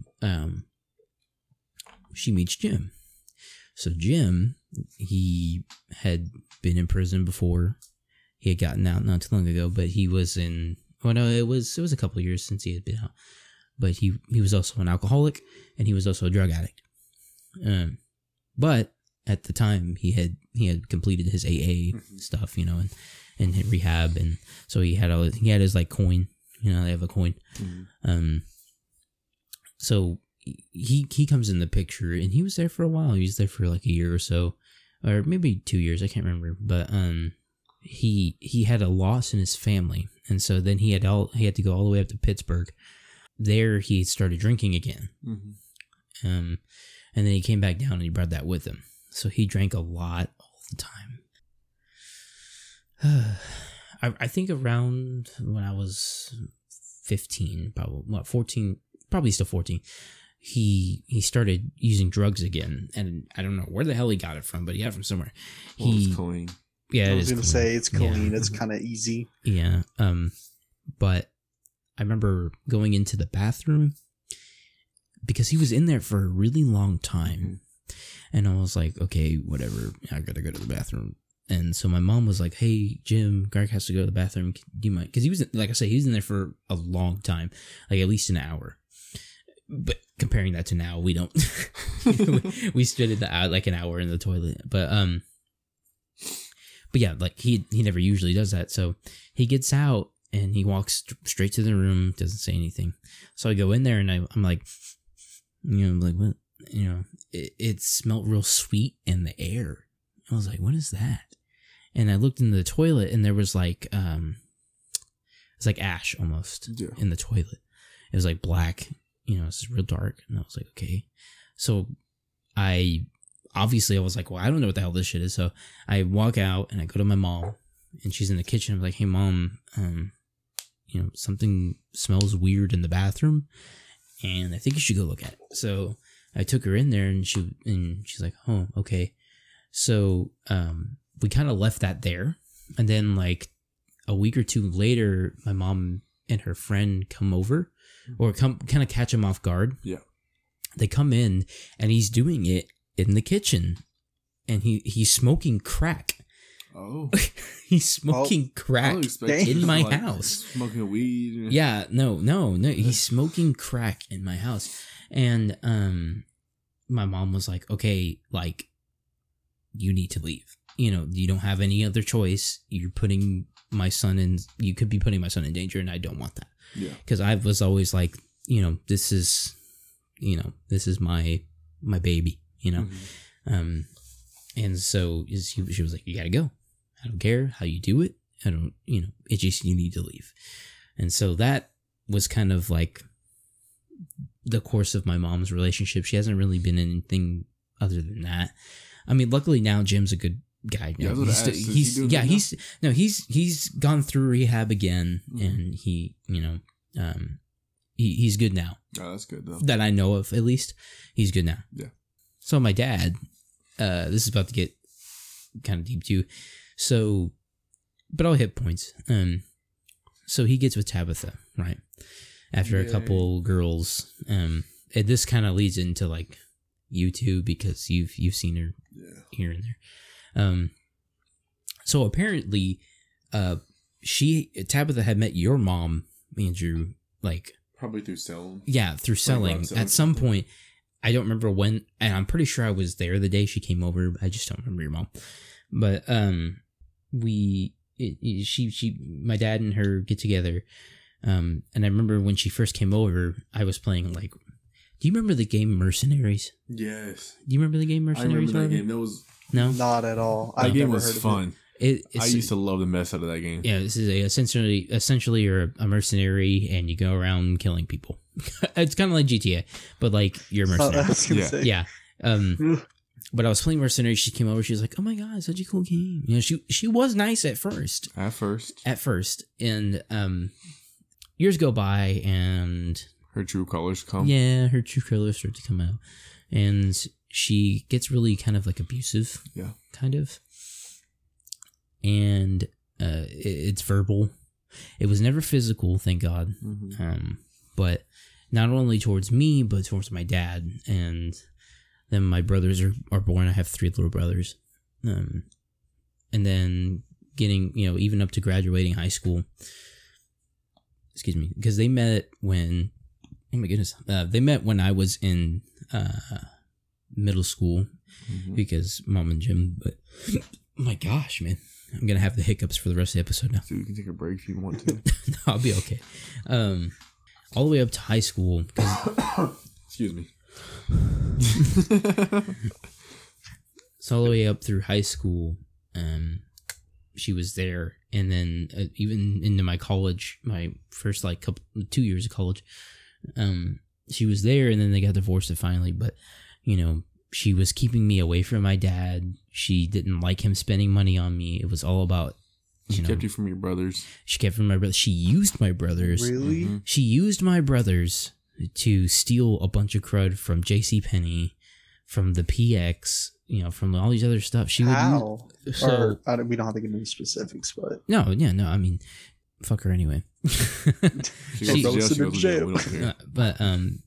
she meets Jim. So Jim, he had been in prison before. He had gotten out not too long ago, but he was in. Well, no, it was a couple of years since he had been out. But he was also an alcoholic, and he was also a drug addict. But at the time, he had completed his AA stuff, and hit rehab, and so he had his like coin, they have a coin. So he comes in the picture, and he was there for a while. He was there for like a year or so, or maybe 2 years. I can't remember, but he had a loss in his family, and so then he had to go all the way up to Pittsburgh. There, he started drinking again, and then he came back down, and he brought that with him. So he drank a lot all the time. I think around when I was 15, probably 14, probably still 14. He started using drugs again, and I don't know where the hell he got it from, but he got it from somewhere. It's clean. Yeah, I was going to say it's clean. Yeah. It's kind of easy. Yeah. But I remember going into the bathroom because he was in there for a really long time, and I was like, okay, whatever. I gotta go to the bathroom. And so my mom was like, hey, Jim, Garg has to go to the bathroom. Do you mind? Because he was, like I say, he was in there for a long time, like at least an hour. But comparing that to now, we don't. we stood in like an hour in the toilet. But yeah, like he never usually does that. So he gets out and he walks straight to the room, doesn't say anything. So I go in there and I'm like, like what? It smelled real sweet in the air. I was like, what is that? And I looked in the toilet, and there was like, it's like ash almost in the toilet. It was like black, it's real dark. And I was like, okay. So I was like, well, I don't know what the hell this shit is. So I walk out and I go to my mom, and she's in the kitchen. I'm like, hey, Mom, something smells weird in the bathroom, and I think you should go look at it. So I took her in there, and she's like, oh, okay. So we kind of left that there, and then like a week or two later, my mom and her friend come over, or come kind of catch him off guard. Yeah, they come in, and he's doing it in the kitchen, and he's smoking crack. Oh, he's smoking crack in my house. Smoking weed. Yeah, no. He's smoking crack in my house, and my mom was like, "Okay, like, you need to leave. You don't have any other choice. You're putting my son in. You could be putting my son in danger, and I don't want that. Yeah, because I was always like, this is my baby. And so she was like, you gotta go. I don't care how you do it. I don't, it's just, you need to leave. And so that was kind of like the course of my mom's relationship. She hasn't really been anything other than that. I mean, luckily now Jim's a good guy. Yeah, he's gone through rehab again, and he's good now. Oh, that's good though. That I know of, at least. He's good now. Yeah. So my dad, this is about to get kind of deep too. So, but I'll hit points. So he gets with Tabitha, right? After a couple girls. And this kind of leads into like you two, because you've seen her here and there. So apparently, Tabitha had met your mom, Andrew, like probably through selling. Yeah, through selling. At some point, I don't remember when, and I'm pretty sure I was there the day she came over. I just don't remember your mom. But my dad and her get together. And I remember when she first came over, I was playing like. Do you remember the game Mercenaries? Yes. Do you remember the game Mercenaries? I remember that game. That was no, not at all. That game was fun. I used to love the mess out of that game. Yeah, this is essentially you're a mercenary and you go around killing people. It's kind of like GTA, but like you're a mercenary. Yeah. But I was playing mercenary. She came over. She was like, "Oh my god, such a cool game." You know, she was nice at first. And years go by, and her true colors come. Yeah, her true colors start to come out, and she gets really kind of like abusive. Yeah, kind of. And it's verbal. It was never physical, thank God. Mm-hmm. But not only towards me, but towards my dad. And then my brothers are born. I have 3 little brothers. And then getting, even up to graduating high school. Excuse me. Because they met when, oh my goodness. They met when I was in middle school. Mm-hmm. Because Mom and Jim, but oh my gosh, man. I'm going to have the hiccups for the rest of the episode now. So you can take a break if you want to. No, I'll be okay. All the way up to high school. Excuse me. So all the way up through high school, she was there. And then even into my college, my first 2 years of college, she was there. And then they got divorced finally. But, she was keeping me away from my dad. She didn't like him spending money on me. It was all about, She kept you from your brothers. She kept from my brothers. She used my brothers. Really? Mm-hmm. She used my brothers to steal a bunch of crud from JCPenney, from the PX, from all these other stuff. She How? Would. So we don't have to get into specifics, but no. I mean, fuck her anyway. She goes to jail. We don't care. But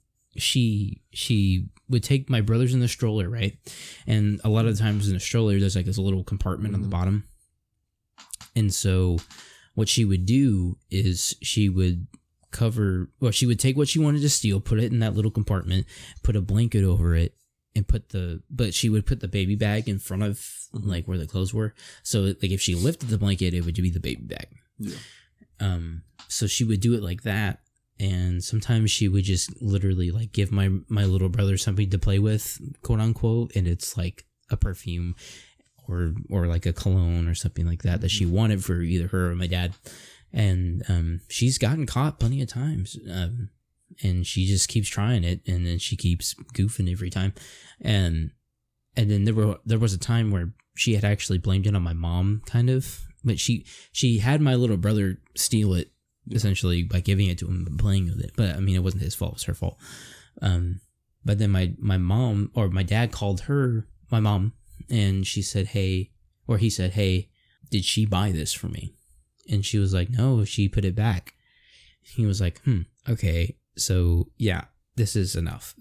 she would take my brothers in the stroller, right? And a lot of the times in the stroller, there's like this little compartment on the bottom. And so what she would do is she would she would take what she wanted to steal, put it in that little compartment, put a blanket over it, and but she would put the baby bag in front of like where the clothes were. So like if she lifted the blanket, it would be the baby bag. Yeah. So she would do it like that. And sometimes she would just literally like give my little brother something to play with, quote unquote, and it's like a perfume or like a cologne or something like that she wanted for either her or my dad. And she's gotten caught plenty of times, and she just keeps trying it, and then she keeps goofing every time. And then there was a time where she had actually blamed it on my mom, kind of, but she had my little brother steal it. Essentially by giving it to him and playing with it. But I mean, it wasn't his fault, it was her fault. But then my mom or my dad called my mom, and he said, hey, did she buy this for me? And she was like, no, she put it back. He was like, okay, so yeah, this is enough.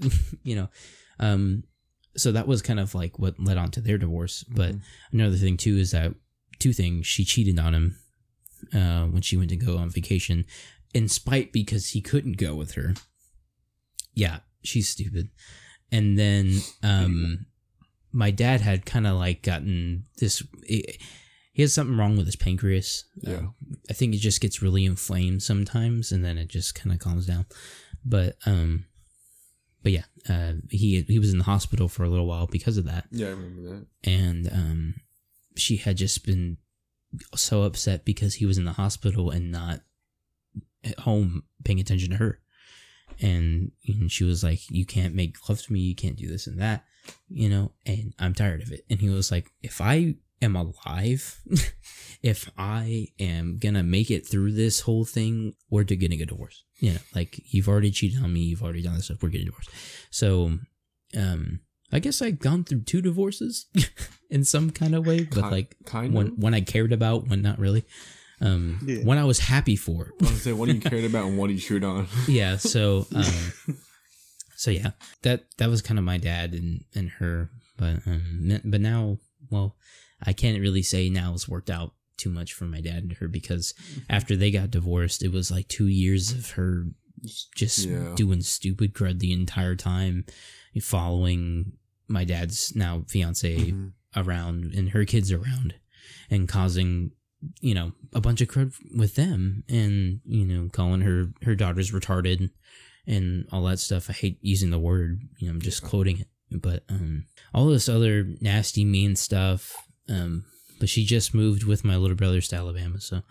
So that was kind of like what led on to their divorce. But another thing too is that 2 things, she cheated on him when she went to go on vacation in spite because he couldn't go with her. Yeah, she's stupid. And then my dad had kind of like gotten this, he has something wrong with his pancreas. Yeah. I think it just gets really inflamed sometimes and then it just kind of calms down. But yeah, he was in the hospital for a little while because of that. Yeah, I remember that. And she had just been so upset because he was in the hospital and not at home paying attention to her. And she was like, you can't make love to me, you can't do this and that, and I'm tired of it. And he was like, if I am alive, if I am gonna make it through this whole thing, we're getting a divorce. Like you've already cheated on me, you've already done this stuff, we're getting divorced. So I guess I've gone through 2 divorces in some kind of way, but one I cared about, one not really. One I was happy for. I was gonna say one you cared about and one you cheered on. Yeah, so yeah, that was kind of my dad and her, but now, well, I can't really say now it's worked out too much for my dad and her because after they got divorced, it was like 2 years of her just doing stupid crud the entire time, following my dad's now fiance around and her kids around and causing, a bunch of crud with them and, calling her daughters retarded and all that stuff. I hate using the word, I'm just quoting it, but all this other nasty, mean stuff, but she just moved with my little brothers to Alabama, so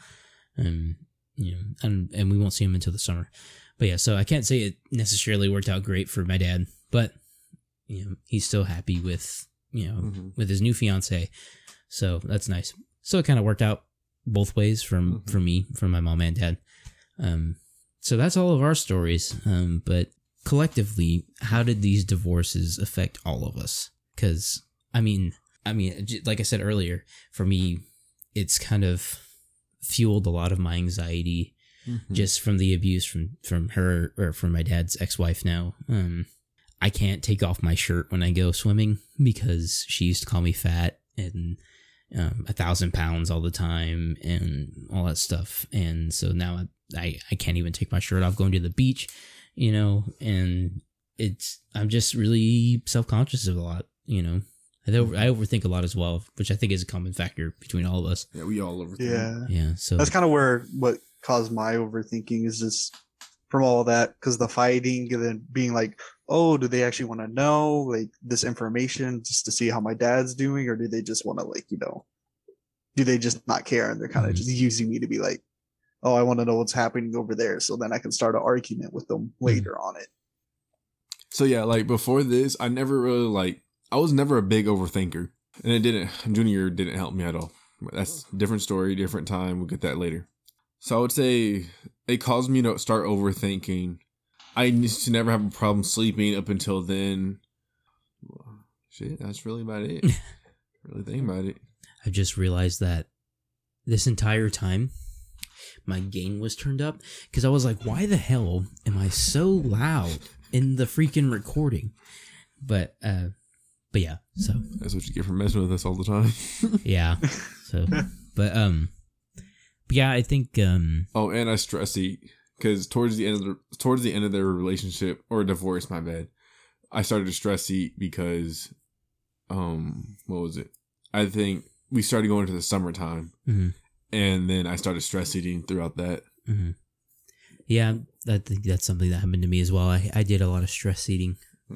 you know, and we won't see him until the summer. But yeah, so I can't say it necessarily worked out great for my dad, but you know, he's still happy with, you know, with his new fiance. So that's nice. So it kind of worked out both ways for me, from my mom and dad. So that's all of our stories. But collectively, how did these divorces affect all of us? Because I mean, like I said earlier, for me, it's kind of fueled a lot of my anxiety just from the abuse from her, or from my dad's ex-wife now. I can't take off my shirt when I go swimming because she used to call me fat and 1,000 pounds all the time and all that stuff. And so now I can't even take my shirt off going to the beach, you know, and I'm just really self-conscious of a lot, you know. I overthink a lot as well, which I think is a common factor between all of us. Yeah, we all overthink. Yeah. So that's kind of what caused my overthinking, is just from all that, because the fighting and then being like, oh, do they actually want to know like this information just to see how my dad's doing, or do they just want to, like, you know, do they just not care and they're kind of just using me to be like, oh, I want to know what's happening over there, so then I can start an argument with them later on it. So yeah, like before this, I was never a big overthinker, and Junior didn't help me at all. But that's a different story, different time. We'll get that later. So I would say it caused me to start overthinking. I used to never have a problem sleeping up until then. Shit, that's really about it. Really think about it. I just realized that this entire time, my gain was turned up because I was like, why the hell am I so loud in the freaking recording? But yeah, so that's what you get for messing with us all the time. Yeah. So, but yeah, I think oh, and I stress eat because towards the end of their relationship or divorce, my bad, I started to stress eat because what was it? I think we started going to the summertime, and then I started stress eating throughout that. Yeah, I think that's something that happened to me as well. I did a lot of stress eating,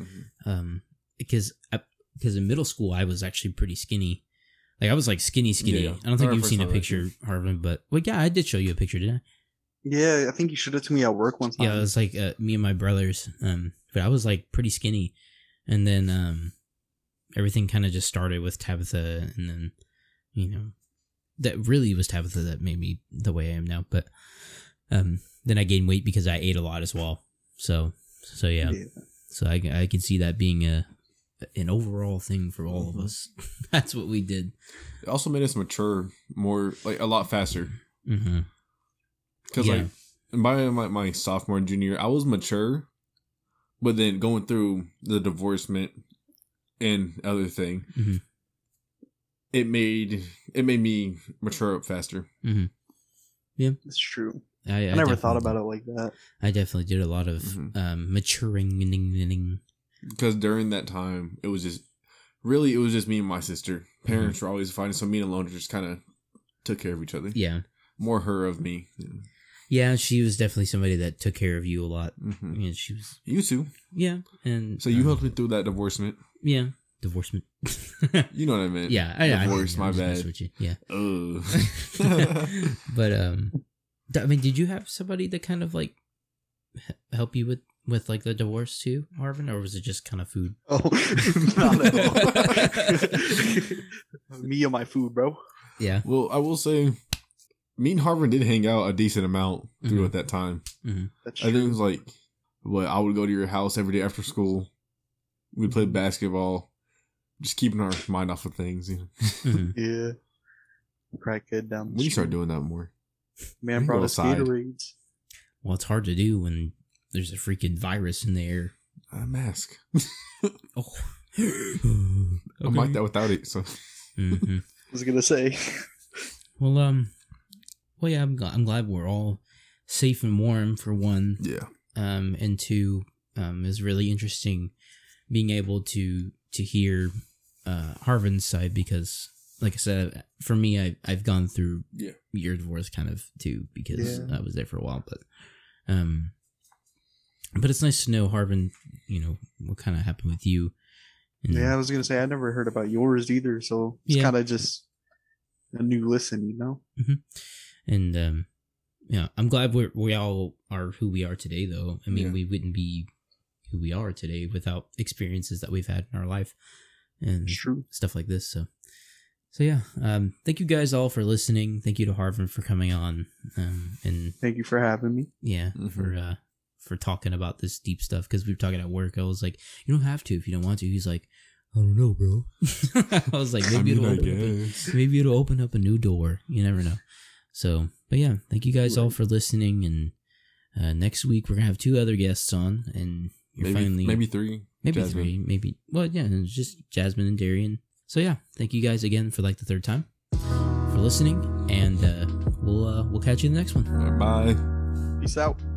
because in middle school I was actually pretty skinny. Like I was like skinny. Yeah, I don't think you've seen a picture, Harvin, but well, yeah, I did show you a picture, didn't I? Yeah, I think you showed it to me at work one time. Yeah, it was like me and my brothers. But I was like pretty skinny, and then everything kind of just started with Tabitha, and then, you know, that really was Tabitha that made me the way I am now. But then I gained weight because I ate a lot as well. So yeah. So I can see that being an overall thing for all of us. That's what we did. It also made us mature more, like a lot faster. Because like by my sophomore and junior year, I was mature, but then going through the divorcement and other thing, it made me mature up faster. Yeah, it's true. I never thought about it like that. I definitely did a lot of maturing. Because during that time, it was just me and my sister. Parents were always fighting, so me and Alondra just kind of took care of each other. Yeah. More her of me. Yeah, she was definitely somebody that took care of you a lot. And she was... You too. Yeah. And so you helped me through that divorcement. Yeah. Divorcement. You know what I meant. Yeah. Divorce, my bad. Yeah. But, I mean, did you have somebody that kind of like help you with like the divorce too, Harvin, or was it just kind of food? Oh, not at all. Me and my food, bro. Yeah. Well, I will say, me and Harvin did hang out a decent amount through at that time. That's I think it was like, I would go to your house every day after school. We'd play basketball, just keeping our mind off of things. You know? Yeah. Crackhead down the When you start doing that more. Man brought us Gatorades. Well, it's hard to do when there's a freaking virus in the air. A mask. Oh. I'm like that without it, so. I was gonna say. Well, yeah, I'm glad we're all safe and warm for one. Yeah. And two, is really interesting being able to hear Harvin's side, because, like I said, for me, I've gone through your divorce kind of too, because I was there for a while, but it's nice to know, Harvin, you know, what kind of happened with you. Yeah, I was gonna say I never heard about yours either, so it's kind of just a new listen, you know. And yeah, I'm glad we all are who we are today, though. I mean, we wouldn't be who we are today without experiences that we've had in our life and stuff like this. So yeah, thank you guys all for listening. Thank you to Harvin for coming on, and thank you for having me. Yeah, for talking about this deep stuff, because we were talking at work. I was like, you don't have to if you don't want to. He's like, I don't know, bro. I was like, maybe it'll open up a new door. You never know. So, but yeah, thank you guys all for listening. And next week we're gonna have 2 other guests on, and maybe 3, maybe Jasmine. 3, maybe. Well, yeah, it's just Jasmine and Darian. So yeah, thank you guys again for like the 3rd time for listening, and we'll catch you in the next one. Bye. Peace out.